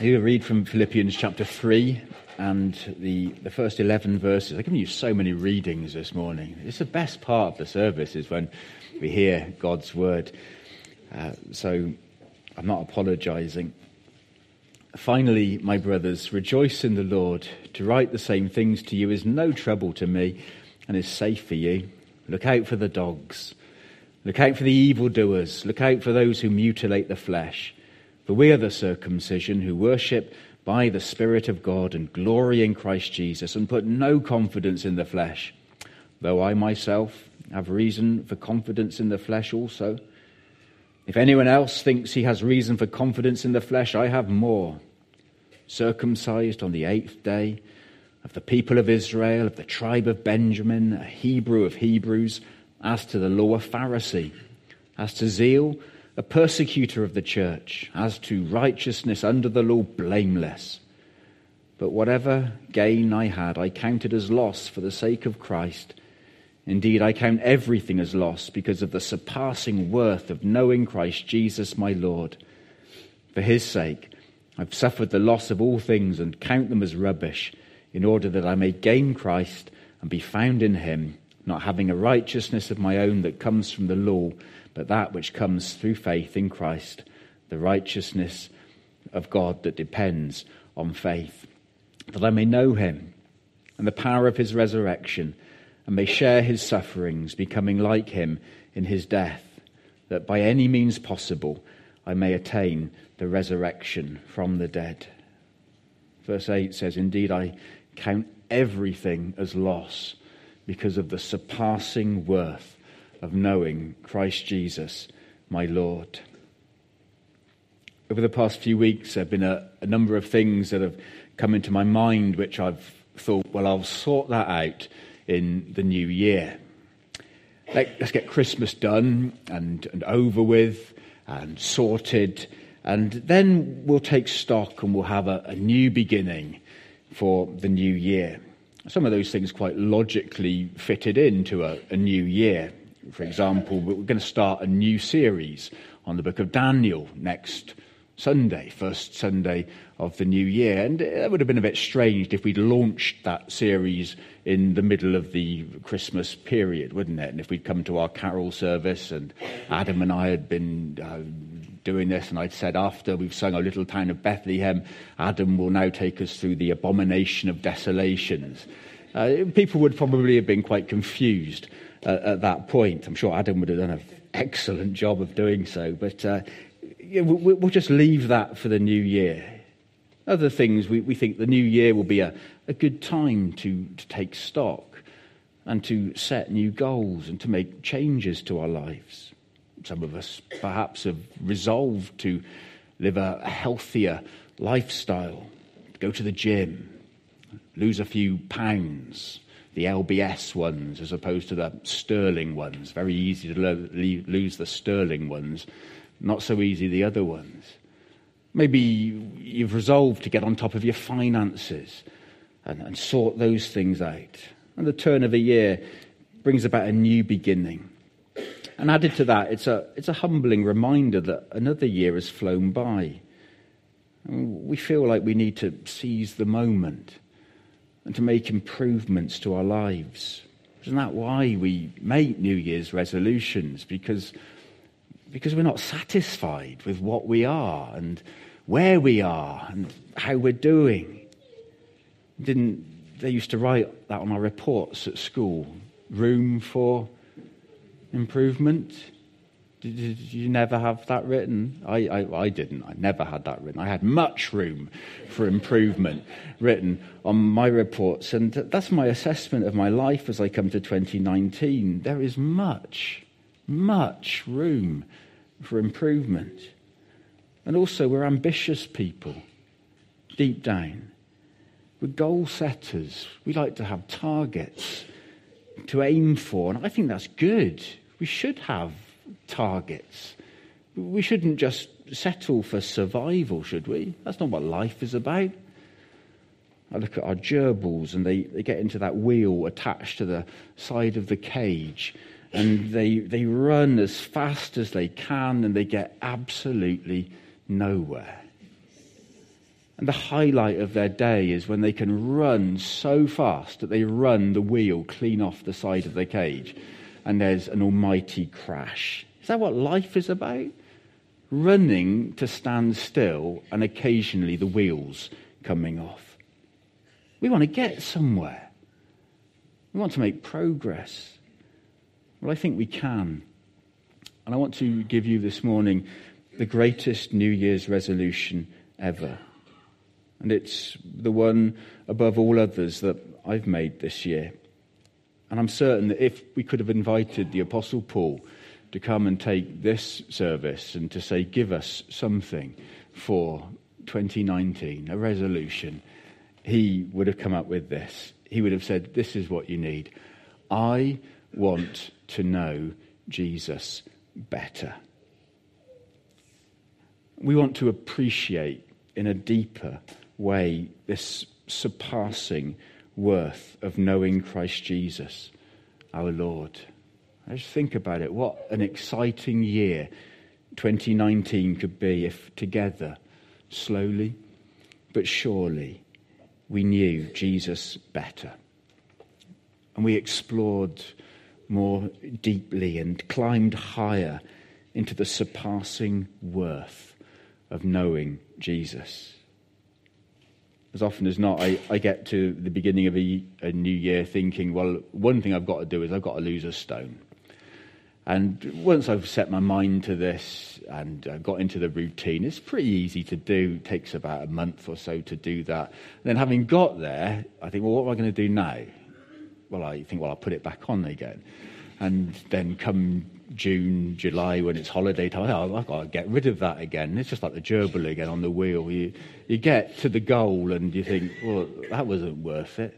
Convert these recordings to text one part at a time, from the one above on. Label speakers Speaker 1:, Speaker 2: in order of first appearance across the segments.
Speaker 1: You read from Philippians chapter 3 and the first 11 verses. I've given you so many readings this morning. It's the best part of the service is when we hear God's word. So I'm not apologising. Finally, my brothers, rejoice in the Lord. To write the same things to you is no trouble to me and is safe for you. Look out for the dogs. Look out for the evildoers. Look out for those who mutilate the flesh. For we are the circumcision who worship by the Spirit of God and glory in Christ Jesus and put no confidence in the flesh, though I myself have reason for confidence in the flesh also. If anyone else thinks he has reason for confidence in the flesh, I have more. Circumcised on the 8th day, of the people of Israel, of the tribe of Benjamin, a Hebrew of Hebrews, as to the law, a Pharisee, as to zeal, a persecutor of the church, as to righteousness under the law, blameless. But whatever gain I had, I counted as loss for the sake of Christ. Indeed, I count everything as loss because of the surpassing worth of knowing Christ Jesus my Lord. For his sake, I've suffered the loss of all things and count them as rubbish, in order that I may gain Christ and be found in him, not having a righteousness of my own that comes from the law, but that which comes through faith in Christ, the righteousness of God that depends on faith, that I may know him and the power of his resurrection, and may share his sufferings, becoming like him in his death, that by any means possible I may attain the resurrection from the dead. Verse 8 says, indeed, I count everything as loss because of the surpassing worth of knowing Christ Jesus, my Lord. Over the past few weeks, there have been a number of things that have come into my mind which I've thought, well, I'll sort that out in the new year. Let's get Christmas done and over with and sorted, and then we'll take stock and we'll have a new beginning for the new year. Some of those things quite logically fitted into a new year. For example, we're going to start a new series on the book of Daniel next Sunday, first Sunday of the new year. And it would have been a bit strange if we'd launched that series in the middle of the Christmas period, wouldn't it? And if we'd come to our carol service and Adam and I had been doing this, and I'd said after we've sung Our Little Town of Bethlehem, Adam will now take us through the abomination of desolations. People would probably have been quite confused at that point. I'm sure Adam would have done an excellent job of doing so, but we'll just leave that for the new year. Other things, we think the new year will be a good time to take stock and to set new goals and to make changes to our lives. Some of us perhaps have resolved to live a healthier lifestyle, go to the gym, lose a few pounds, the LBS ones as opposed to the sterling ones. Very easy to lose the sterling ones, not so easy the other ones. Maybe you've resolved to get on top of your finances and sort those things out. And the turn of a year brings about a new beginning. And added to that, it's a humbling reminder that another year has flown by. And we feel like we need to seize the moment and to make improvements to our lives. Isn't that why we make New Year's resolutions? Because we're not satisfied with what we are and where we are and how we're doing. They used to write that on our reports at school? Room for improvement? Did you never have that written? I didn't. I never had that written. I had much room for improvement written on my reports. And that's my assessment of my life as I come to 2019. There is much room for improvement. And also, we're ambitious people, deep down. We're goal setters. We like to have targets to aim for. And I think that's good. We should have targets. We shouldn't just settle for survival, should we? That's not what life is about. I look at our gerbils and they get into that wheel attached to the side of the cage, and they run as fast as they can and they get absolutely nowhere. And the highlight of their day is when they can run so fast that they run the wheel clean off the side of the cage and there's an almighty crash. Is that what life is about? Running to stand still and occasionally the wheels coming off. We want to get somewhere. We want to make progress. Well, I think we can. And I want to give you this morning the greatest New Year's resolution ever. And it's the one above all others that I've made this year. And I'm certain that if we could have invited the Apostle Paul to come and take this service and to say, give us something for 2019, a resolution, he would have come up with this. He would have said, this is what you need. I want to know Jesus better. We want to appreciate in a deeper way this surpassing worth of knowing Christ Jesus, our Lord. I just think about it. What an exciting year 2019 could be if together, slowly but surely, we knew Jesus better. And we explored more deeply and climbed higher into the surpassing worth of knowing Jesus. As often as not, I get to the beginning of a new year thinking, well, one thing I've got to do is I've got to lose a stone. And once I've set my mind to this and got into the routine, it's pretty easy to do. It takes about a month or so to do that. And then having got there, I think, well, what am I going to do now? Well, I think, I'll put it back on again. And then come June, July, when it's holiday time, I've got to get rid of that again. It's just like the gerbil again on the wheel. You get to the goal and you think, well, that wasn't worth it.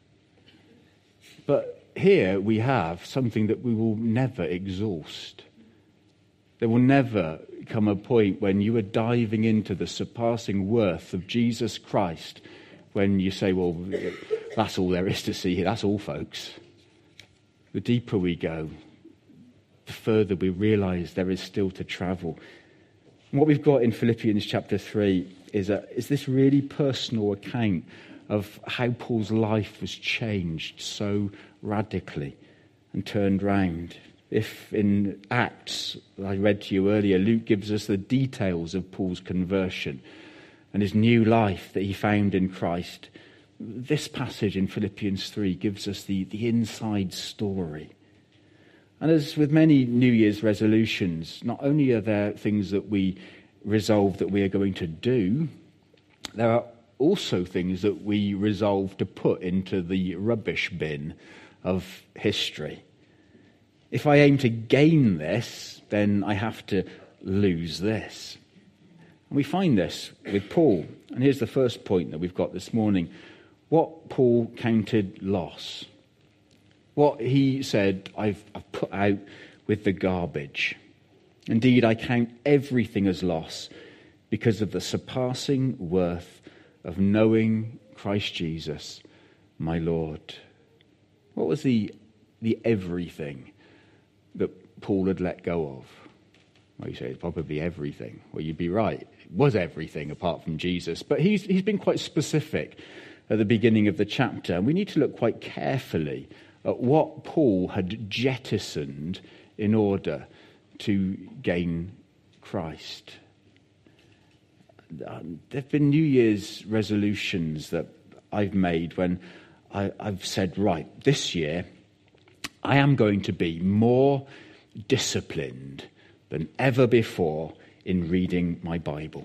Speaker 1: But here we have something that we will never exhaust. There will never come a point when you are diving into the surpassing worth of Jesus Christ when you say, well, that's all there is to see here. That's all, folks. The deeper we go, the further we realize there is still to travel. And what we've got in Philippians chapter 3 is this really personal account of how Paul's life was changed so radically and turned round. If in Acts, I read to you earlier, Luke gives us the details of Paul's conversion and his new life that he found in Christ, this passage in Philippians 3 gives us the inside story. And as with many New Year's resolutions, not only are there things that we resolve that we are going to do, there are also things that we resolve to put into the rubbish bin of history. If I aim to gain this, then I have to lose this. And we find this with Paul. And here's the first point that we've got this morning. What Paul counted loss. What he said, I've put out with the garbage. Indeed, I count everything as loss because of the surpassing worth of knowing Christ Jesus, my Lord. What was the everything that Paul had let go of? Well, you say it's probably everything. Well, you'd be right. It was everything apart from Jesus. But he's been quite specific at the beginning of the chapter. And we need to look quite carefully at what Paul had jettisoned in order to gain Christ. There have been New Year's resolutions that I've made when I've said, right, this year I am going to be more disciplined than ever before in reading my Bible.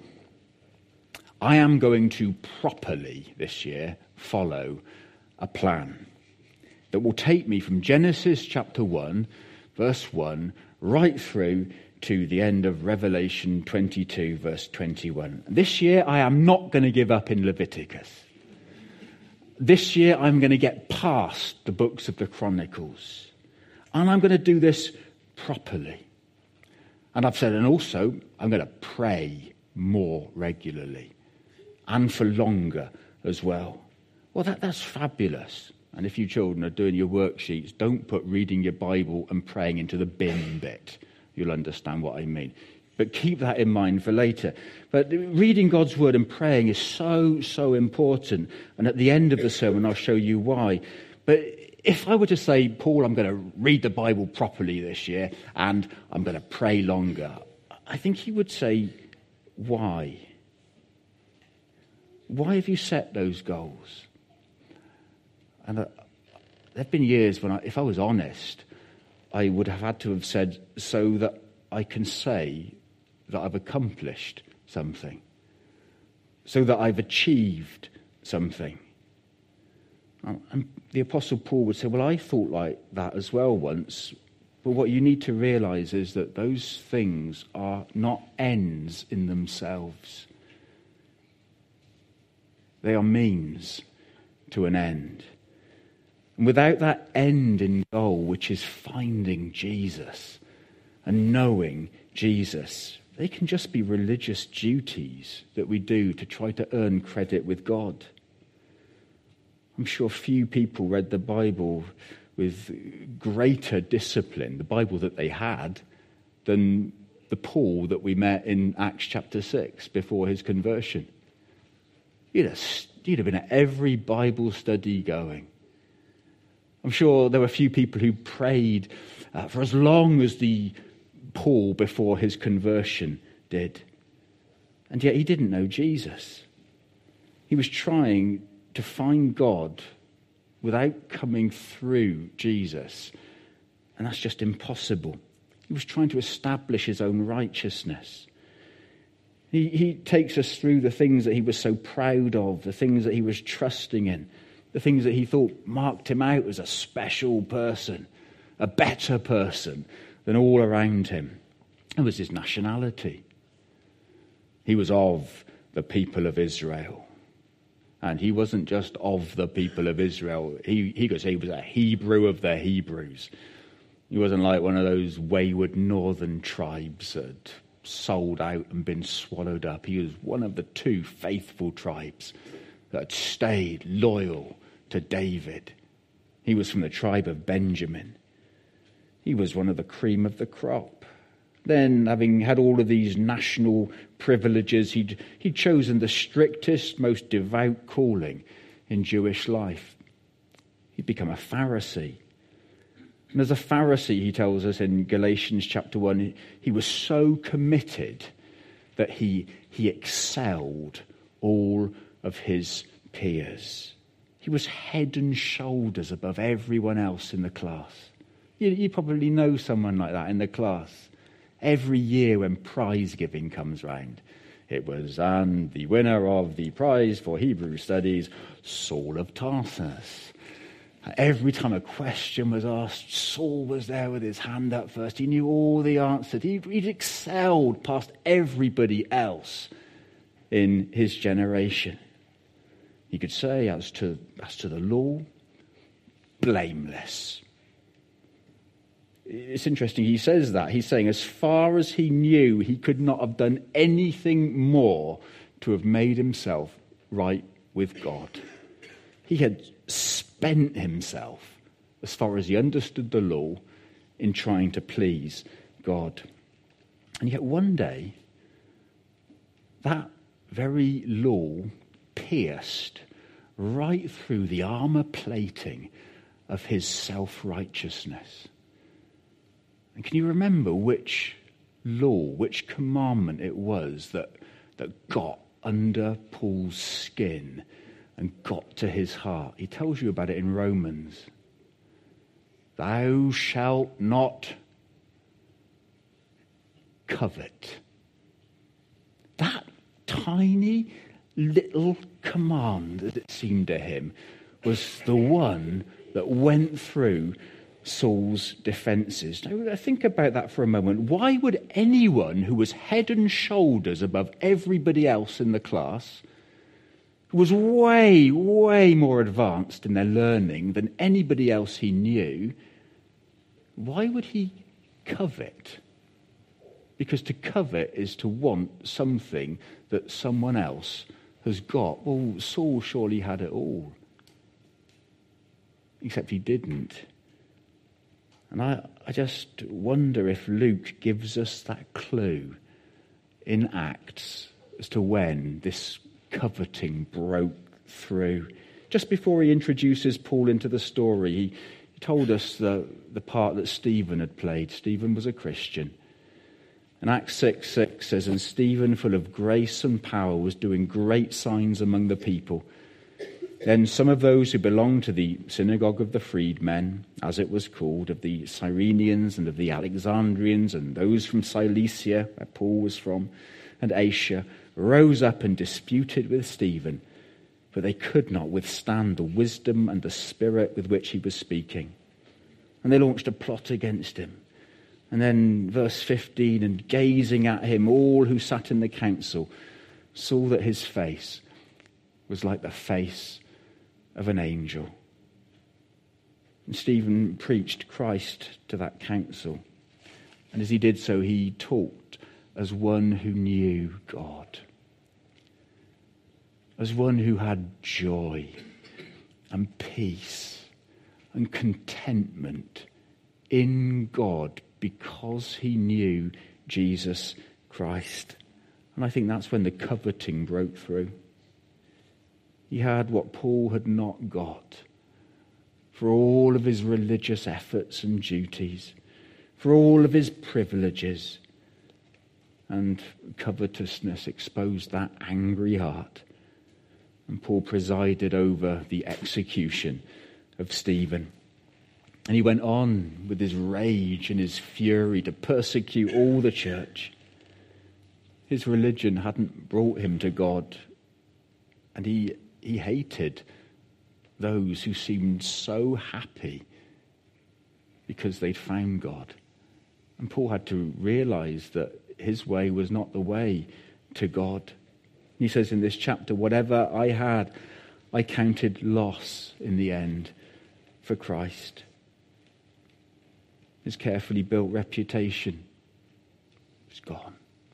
Speaker 1: I am going to properly this year follow a plan that will take me from Genesis chapter 1, verse 1, right through to the end of Revelation 22, verse 21. This year, I am not going to give up in Leviticus. This year, I'm going to get past the books of the Chronicles. And I'm going to do this properly. And I've said, and also, I'm going to pray more regularly and for longer as well. Well, that's fabulous. And if you children are doing your worksheets, don't put reading your Bible and praying into the bin bit. You'll understand what I mean. But keep that in mind for later. But reading God's word and praying is so, so important. And at the end of the sermon, I'll show you why. But if I were to say, Paul, I'm going to read the Bible properly this year and I'm going to pray longer, I think he would say, why? Why have you set those goals? And there have been years when, if I was honest, I would have had to have said, so that I can say that I've accomplished something, so that I've achieved something. And the Apostle Paul would say, well, I thought like that as well once, but what you need to realize is that those things are not ends in themselves. They are means to an end. And without that end in goal, which is finding Jesus and knowing Jesus, they can just be religious duties that we do to try to earn credit with God. I'm sure few people read the Bible with greater discipline, the Bible that they had, than the Paul that we met in Acts chapter 6 before his conversion. You'd have been at every Bible study going. I'm sure there were a few people who prayed for as long as the Paul before his conversion did. And yet he didn't know Jesus. He was trying to find God without coming through Jesus. And that's just impossible. He was trying to establish his own righteousness. He takes us through the things that he was so proud of, the things that he was trusting in, the things that he thought marked him out as a special person, a better person than all around him. It was his nationality. He was of the people of Israel. And he wasn't just of the people of Israel. He could say he was a Hebrew of the Hebrews. He wasn't like one of those wayward northern tribes that sold out and been swallowed up. He was one of the two faithful tribes that stayed loyal to David. He was from the tribe of Benjamin. He was one of the cream of the crop. Then, having had all of these national privileges, he'd chosen the strictest, most devout calling in Jewish life. He'd become a Pharisee. And as a Pharisee, he tells us in Galatians chapter 1, he was so committed that he excelled all of his peers. He was head and shoulders above everyone else in the class. You probably know someone like that in the class. Every year when prize giving comes round, it was, and the winner of the prize for Hebrew studies, Saul of Tarsus. Every time a question was asked, Saul was there with his hand up first. He knew all the answers. He'd excelled past everybody else in his generation. He could say, as to the law, blameless. It's interesting, he says that. He's saying as far as he knew, he could not have done anything more to have made himself right with God. He had spent himself, as far as he understood the law, in trying to please God. And yet one day, that very law pierced right through the armor plating of his self-righteousness. And can you remember which law, which commandment it was that got under Paul's skin and got to his heart? He tells you about it in Romans. Thou shalt not covet. That tiny little command, as it seemed to him, was the one that went through Saul's defenses. Now, think about that for a moment. Why would anyone who was head and shoulders above everybody else in the class, who was way, way more advanced in their learning than anybody else he knew, why would he covet? Because to covet is to want something that someone else has got. Well, Saul surely had it all. Except he didn't. And I just wonder if Luke gives us that clue in Acts as to when this coveting broke through. Just before he introduces Paul into the story, he told us the part that Stephen had played. Stephen was a Christian. And Acts 6:6 says, "And Stephen, full of grace and power, was doing great signs among the people. Then some of those who belonged to the synagogue of the freedmen, as it was called, of the Cyrenians and of the Alexandrians, and those from Cilicia, where Paul was from, and Asia, rose up and disputed with Stephen, but they could not withstand the wisdom and the spirit with which he was speaking. And they launched a plot against him." And then verse 15, "And gazing at him, all who sat in the council saw that his face was like the face of an angel." And Stephen preached Christ to that council. And as he did so, he talked as one who knew God, as one who had joy and peace and contentment in God because he knew Jesus Christ. And I think that's when the coveting broke through. He had what Paul had not got. For all of his religious efforts and duties, for all of his privileges, and covetousness exposed that angry heart. And Paul presided over the execution of Stephen. And he went on with his rage and his fury to persecute all the church. His religion hadn't brought him to God, and he hated those who seemed so happy because they'd found God. And Paul had to realize that his way was not the way to God. He says in this chapter, "Whatever I had, I counted loss in the end for Christ." His carefully built reputation was gone.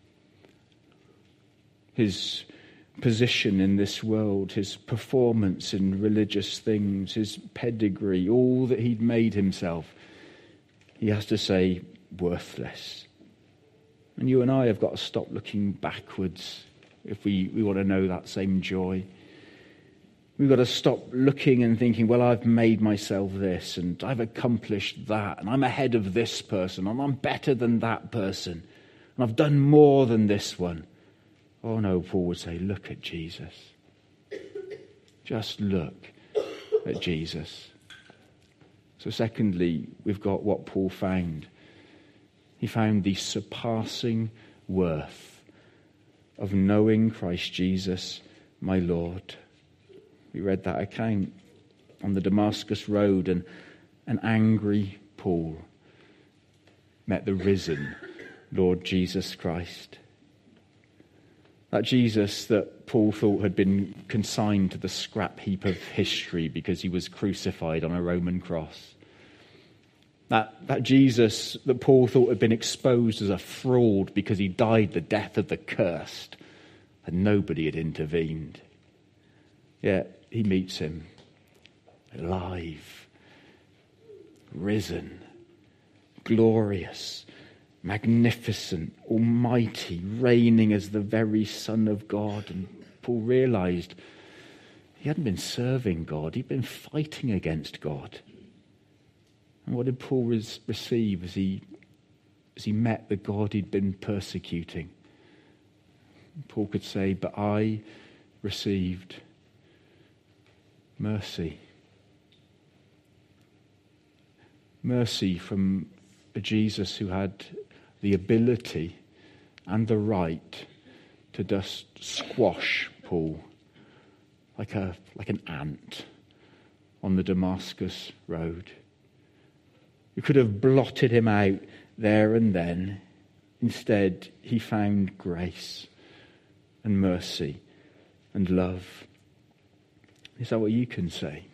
Speaker 1: His position in this world, his performance in religious things, his pedigree, all that he'd made himself, he has to say, worthless. And you and I have got to stop looking backwards if we want to know that same joy. We've got to stop looking and thinking, well, I've made myself this, and I've accomplished that, and I'm ahead of this person, and I'm better than that person, and I've done more than this one. Oh no, Paul would say, look at Jesus. Just look at Jesus. So secondly, we've got what Paul found. He found the surpassing worth of knowing Christ Jesus, my Lord. We read that account on the Damascus Road, and an angry Paul met the risen Lord Jesus Christ. That Jesus that Paul thought had been consigned to the scrap heap of history because he was crucified on a Roman cross. That Jesus that Paul thought had been exposed as a fraud because he died the death of the cursed, and nobody had intervened. Yet he meets him alive, risen, glorious, magnificent, almighty, reigning as the very Son of God. And Paul realized he hadn't been serving God, he'd been fighting against God. And what did Paul receive as he met the God he'd been persecuting? Paul could say, but I received mercy. Mercy from a Jesus who had the ability and the right to just squash Paul like an ant on the Damascus Road. You could have blotted him out there and then. Instead, he found grace and mercy and love. Is that what you can say?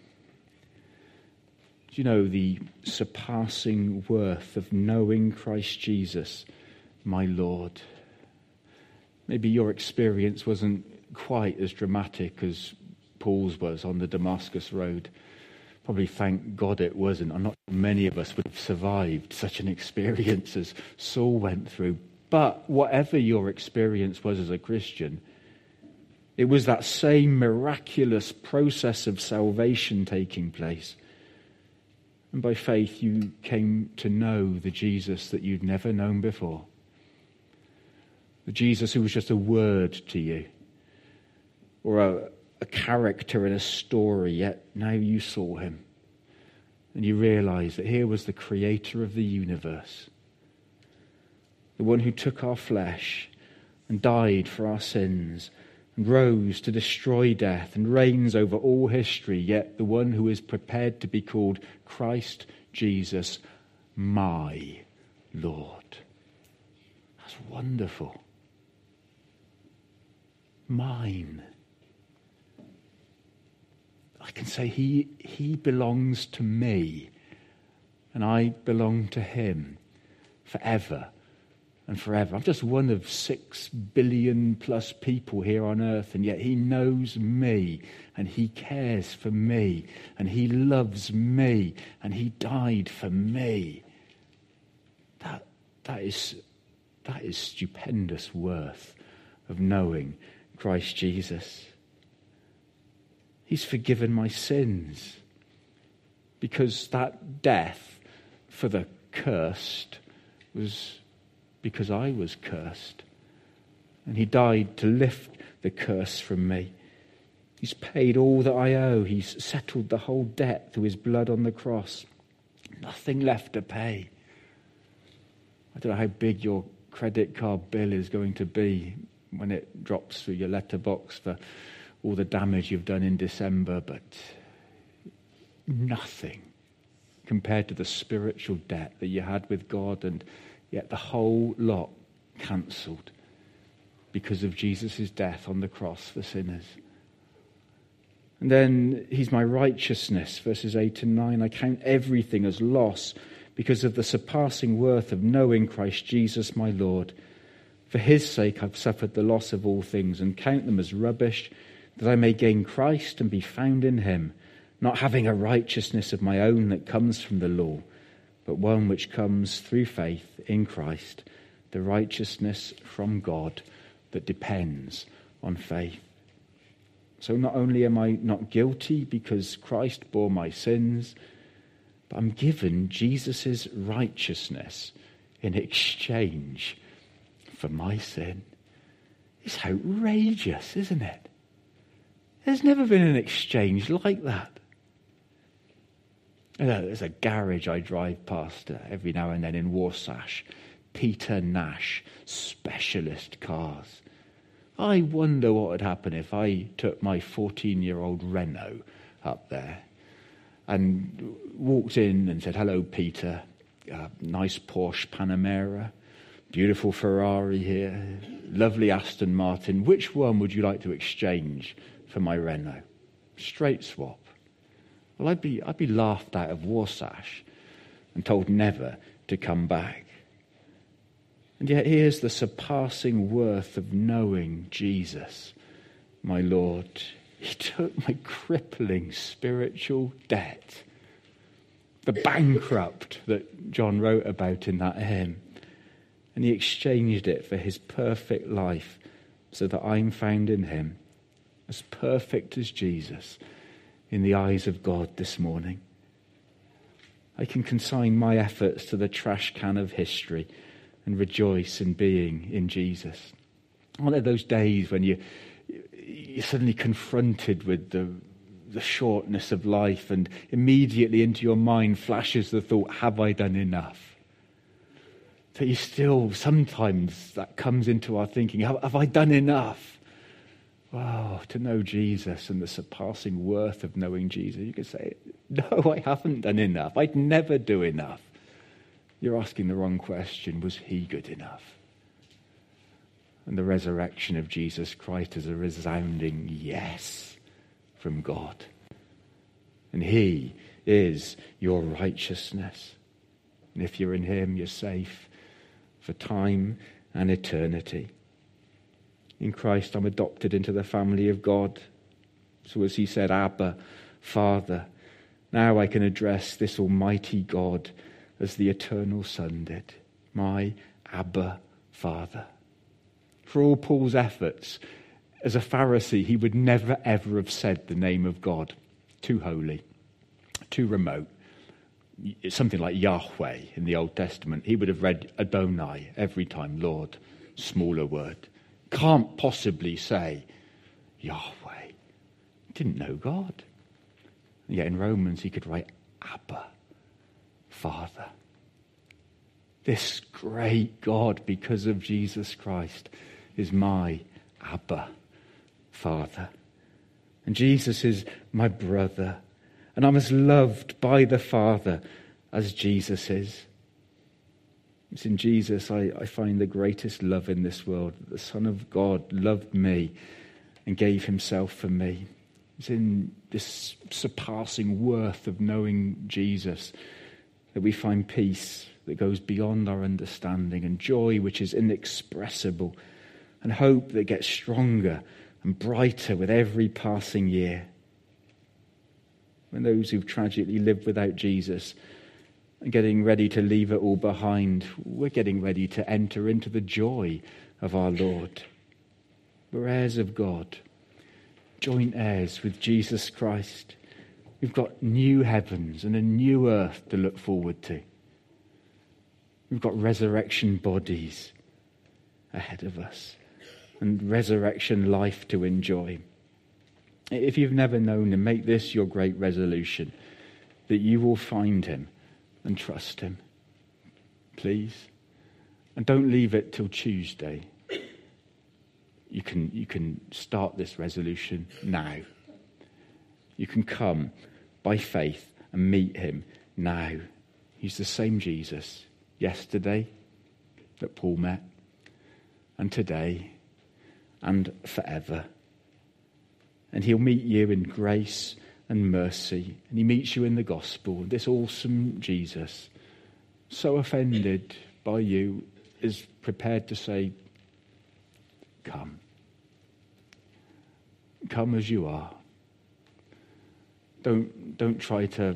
Speaker 1: Do you know the surpassing worth of knowing Christ Jesus, my Lord? Maybe your experience wasn't quite as dramatic as Paul's was on the Damascus Road. Probably thank God it wasn't. I'm not sure many of us would have survived such an experience as Saul went through. But whatever your experience was as a Christian, it was that same miraculous process of salvation taking place. And by faith, you came to know the Jesus that you'd never known before. The Jesus who was just a word to you, or a character in a story, yet now you saw him. And you realized that here was the creator of the universe, the one who took our flesh and died for our sins and rose to destroy death and reigns over all history, yet the one who is prepared to be called Christ Jesus, my Lord. That's wonderful. Mine. I can say he belongs to me and I belong to him forever and forever. I'm just one of 6 billion plus people here on earth, and yet he knows me and he cares for me and he loves me and he died for me. That is stupendous worth of knowing Christ Jesus. He's forgiven my sins because that death for the cursed was because I was cursed. And he died to lift the curse from me. He's paid all that I owe. He's settled the whole debt through his blood on the cross. Nothing left to pay. I don't know how big your credit card bill is going to be when it drops through your letterbox for all the damage you've done in December, but nothing compared to the spiritual debt that you had with God, and yet the whole lot cancelled because of Jesus' death on the cross for sinners. And then he's my righteousness, verses 8 and 9. I count everything as loss because of the surpassing worth of knowing Christ Jesus my Lord. For his sake I've suffered the loss of all things and count them as rubbish, that I may gain Christ and be found in him, not having a righteousness of my own that comes from the law, but one which comes through faith in Christ, the righteousness from God that depends on faith. So not only am I not guilty because Christ bore my sins, but I'm given Jesus' righteousness in exchange for my sin. It's outrageous, isn't it? There's never been an exchange like that. There's a garage I drive past every now and then in Warsash. Peter Nash specialist cars. I wonder what would happen if I took my 14-year-old Renault up there and walked in and said, "Hello, Peter. Nice Porsche Panamera. Beautiful Ferrari here. Lovely Aston Martin. Which one would you like to exchange for my Renault?" Straight swap. Well, I'd be laughed out of Warsash and told never to come back. And yet here's the surpassing worth of knowing Jesus, my Lord. He took my crippling spiritual debt, the bankrupt that John wrote about in that hymn, and he exchanged it for his perfect life so that I'm found in him, as perfect as Jesus in the eyes of God this morning. I can consign my efforts to the trash can of history and rejoice in being in Jesus. Aren't there those days when you're suddenly confronted with the shortness of life, and immediately into your mind flashes the thought, have I done enough? That you still, sometimes that comes into our thinking, have I done enough? Wow, to know Jesus and the surpassing worth of knowing Jesus. You could say, no, I haven't done enough. I'd never do enough. You're asking the wrong question. Was he good enough? And the resurrection of Jesus Christ is a resounding yes from God. And he is your righteousness. And if you're in him, you're safe for time and eternity. In Christ, I'm adopted into the family of God. So as he said, Abba, Father, now I can address this almighty God as the eternal Son did. My Abba, Father. For all Paul's efforts, as a Pharisee, he would never ever have said the name of God. Too holy, too remote. It's something like Yahweh in the Old Testament. He would have read Adonai every time, Lord, smaller word. Can't possibly say Yahweh. Didn't know God. And yet in Romans he could write Abba, Father. This great God, because of Jesus Christ, is my Abba, Father. And Jesus is my brother. And I'm as loved by the Father as Jesus is. It's in Jesus I find the greatest love in this world. The Son of God loved me and gave himself for me. It's in this surpassing worth of knowing Jesus that we find peace that goes beyond our understanding, and joy which is inexpressible, and hope that gets stronger and brighter with every passing year. When those who've tragically lived without Jesus are getting ready to leave it all behind, we're getting ready to enter into the joy of our Lord. We're heirs of God, joint heirs with Jesus Christ. We've got new heavens and a new earth to look forward to. We've got resurrection bodies ahead of us and resurrection life to enjoy. If you've never known him, make this your great resolution, that you will find him and trust him. Please. And don't leave it till Tuesday. You can start this resolution now. You can come by faith and meet him now. He's the same Jesus yesterday that Paul met, and today, and forever. And he'll meet you in grace and mercy. And he meets you in the gospel. This awesome Jesus, so offended by you, is prepared to say, come. Come as you are. Don't try to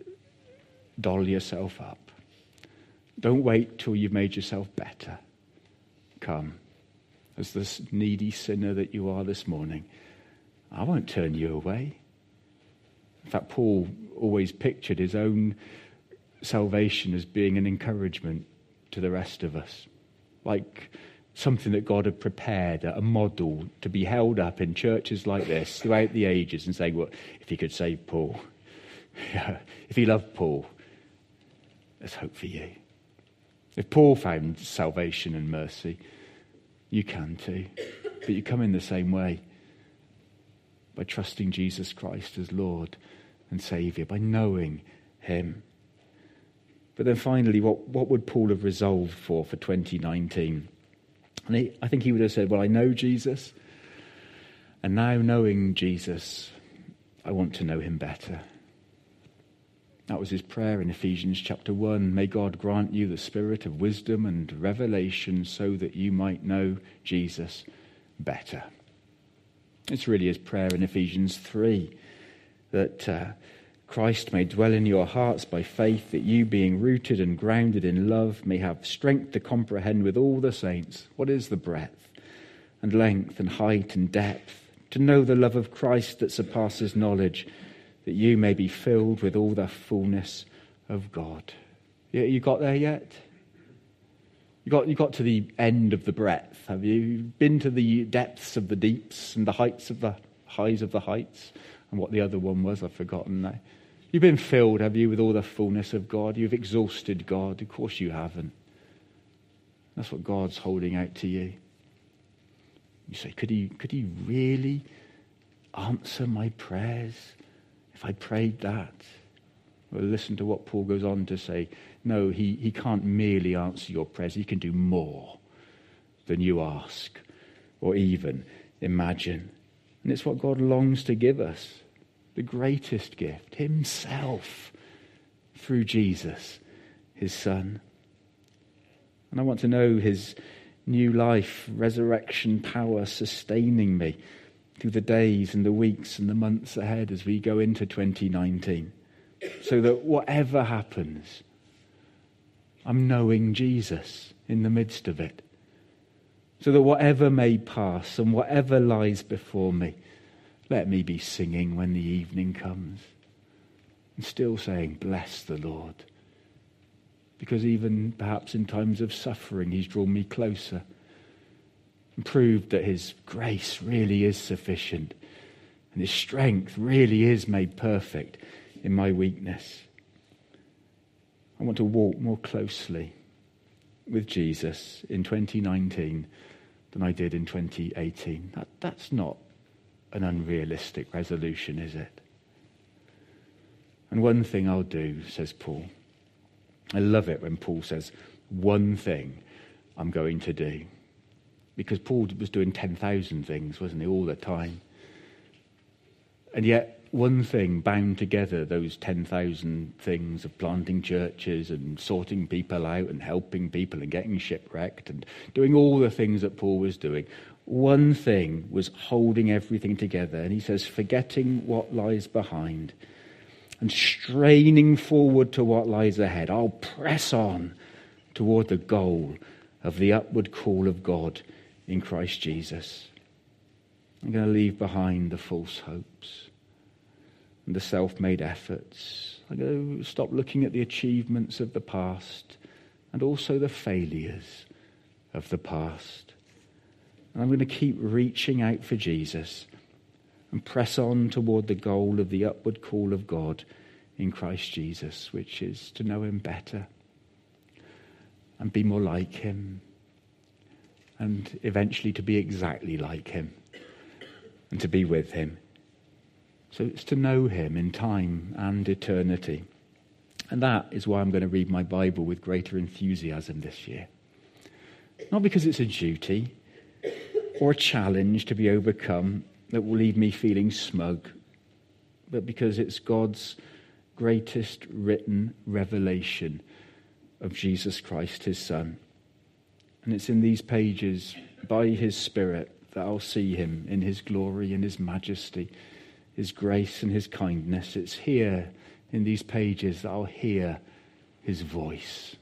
Speaker 1: doll yourself up. Don't wait till you've made yourself better. Come as this needy sinner that you are this morning. I won't turn you away. In fact, Paul always pictured his own salvation as being an encouragement to the rest of us, like something that God had prepared, a model to be held up in churches like this throughout the ages, and saying, well, if he could save Paul, if he loved Paul, there's hope for you. If Paul found salvation and mercy, you can too. But you come in the same way, by trusting Jesus Christ as Lord and Saviour, by knowing him. But then finally, what would Paul have resolved for 2019? And I think he would have said, well, I know Jesus, and now knowing Jesus, I want to know him better. That was his prayer in Ephesians chapter 1. May God grant you the spirit of wisdom and revelation so that you might know Jesus better. It's really his prayer in Ephesians 3, that Christ may dwell in your hearts by faith, that you, being rooted and grounded in love, may have strength to comprehend with all the saints what is the breadth and length and height and depth, to know the love of Christ that surpasses knowledge, that you may be filled with all the fullness of God. You got there yet? You got to the end of the breadth, have you? You've been to the depths of the deeps and the heights of the highs of the heights, and what the other one was, I've forgotten now. You've been filled, have you, with all the fullness of God? You've exhausted God. Of course you haven't. That's what God's holding out to you. You say, could he really answer my prayers if I prayed that? Well, listen to what Paul goes on to say. No, he can't merely answer your prayers. He can do more than you ask or even imagine. And it's what God longs to give us. The greatest gift, himself, through Jesus, his Son. And I want to know his new life, resurrection power sustaining me through the days and the weeks and the months ahead as we go into 2019. So that whatever happens, I'm knowing Jesus in the midst of it. so that whatever may pass and whatever lies before me, let me be singing when the evening comes and still saying, bless the Lord. Because even perhaps in times of suffering, he's drawn me closer and proved that his grace really is sufficient and his strength really is made perfect in my weakness. I want to walk more closely with Jesus in 2019 than I did in 2018. That's not an unrealistic resolution, is it? And one thing I'll do, says Paul. I love it when Paul says, one thing I'm going to do. Because Paul was doing 10,000 things, wasn't he, all the time? And yet, one thing bound together those 10,000 things of planting churches and sorting people out and helping people and getting shipwrecked and doing all the things that Paul was doing. One thing was holding everything together. And he says, forgetting what lies behind and straining forward to what lies ahead, I'll press on toward the goal of the upward call of God in Christ Jesus. I'm going to leave behind the false hopes and the self-made efforts. I'm going to stop looking at the achievements of the past and also the failures of the past. And I'm going to keep reaching out for Jesus and press on toward the goal of the upward call of God in Christ Jesus, which is to know him better and be more like him and eventually to be exactly like him and to be with him. So it's to know him in time and eternity. And that is why I'm going to read my Bible with greater enthusiasm this year. Not because it's a duty or a challenge to be overcome that will leave me feeling smug, but because it's God's greatest written revelation of Jesus Christ, his Son. And it's in these pages, by his Spirit, that I'll see him in his glory and his majesty, his grace and his kindness. It's here in these pages that I'll hear his voice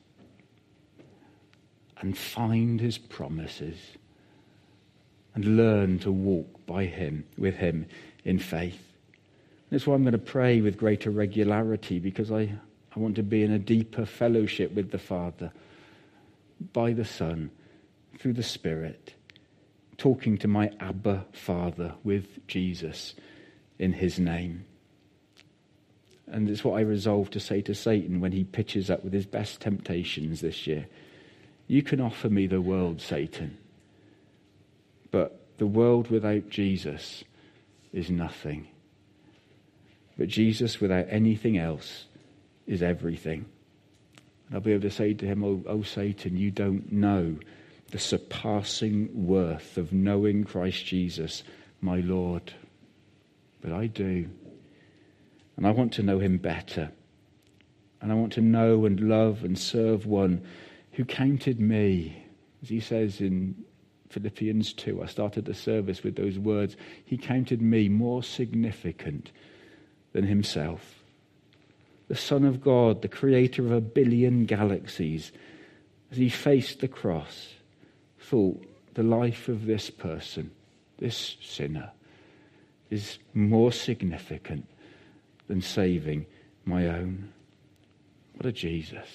Speaker 1: and find his promises and learn to walk by him, with him in faith. That's why I'm going to pray with greater regularity, because I want to be in a deeper fellowship with the Father, by the Son, through the Spirit, talking to my Abba Father with Jesus in his name. And it's what I resolve to say to Satan when he pitches up with his best temptations this year. You can offer me the world, Satan, but the world without Jesus is nothing. But Jesus without anything else is everything. And I'll be able to say to him, oh Satan, you don't know the surpassing worth of knowing Christ Jesus, my Lord. But I do. And I want to know him better. And I want to know and love and serve one who counted me, as he says in Philippians 2. I started the service with those words. He counted me more significant than himself. The Son of God, the creator of 1 billion galaxies, as he faced the cross, thought the life of this person, this sinner, is more significant than saving my own. What a Jesus.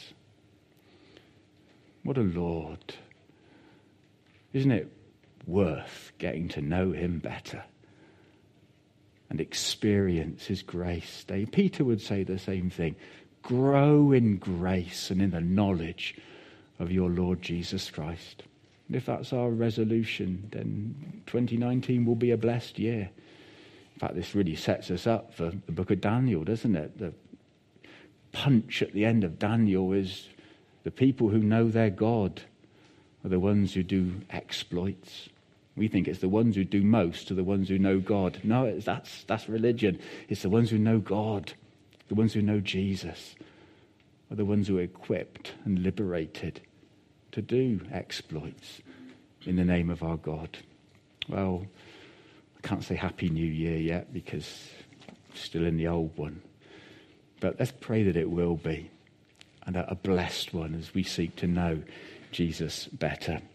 Speaker 1: What a Lord. Isn't it worth getting to know him better and experience his grace? Peter would say the same thing. Grow in grace and in the knowledge of your Lord Jesus Christ. And if that's our resolution, then 2019 will be a blessed year. In fact, this really sets us up for the book of Daniel, doesn't it? The punch at the end of Daniel is the people who know their God are the ones who do exploits. We think it's the ones who do most are the ones who know God. No, that's religion. It's the ones who know God, the ones who know Jesus, are the ones who are equipped and liberated to do exploits in the name of our God. Well, I can't say Happy New Year yet because I'm still in the old one. But let's pray that it will be, and a blessed one as we seek to know Jesus better.